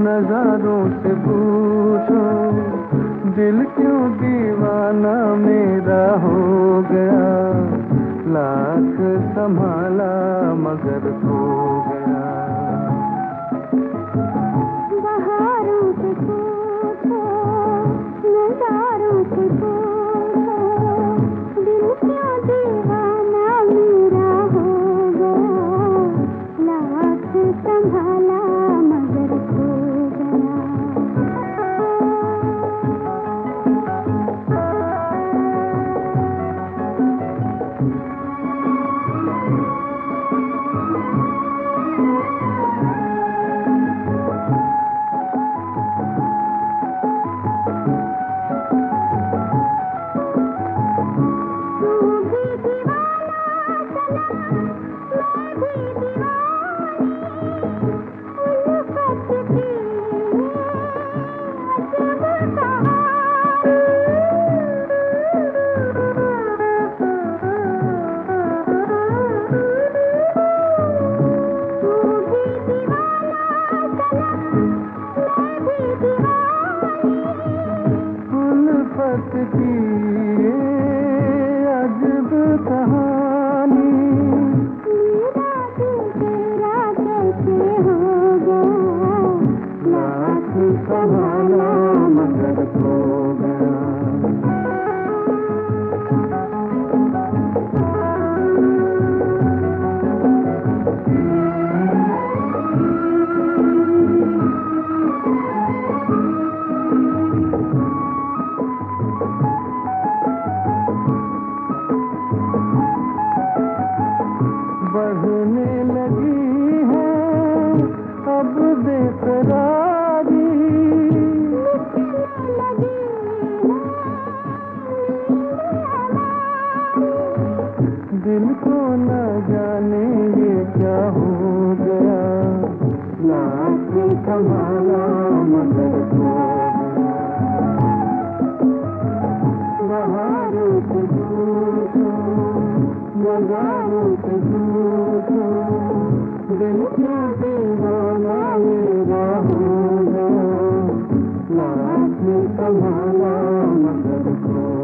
नजारों से पूछो दिल क्यों दीवाना मेरा हो गया, लाख संभाला मगर खो गया। बहारों से पूछो नजारों से पूछो दिल क्यों दीवाना मेरा हो गया, लाख संभाला मगर खो गया। उल्फत की ये अजब कहानी, मेरा दिल तेरा कैसे हो गया, लाख संभाला मगर खो गया। बढ़ने लगी है अब बेकरारी, लगी दिल को न जाने ये क्या हो गया, लाख संभाला मगर खो गया। बहारों से पूछो नजारों से पूछो दिल क्यों दीवाना मेरा हो गया, लाख संभाला मगर खो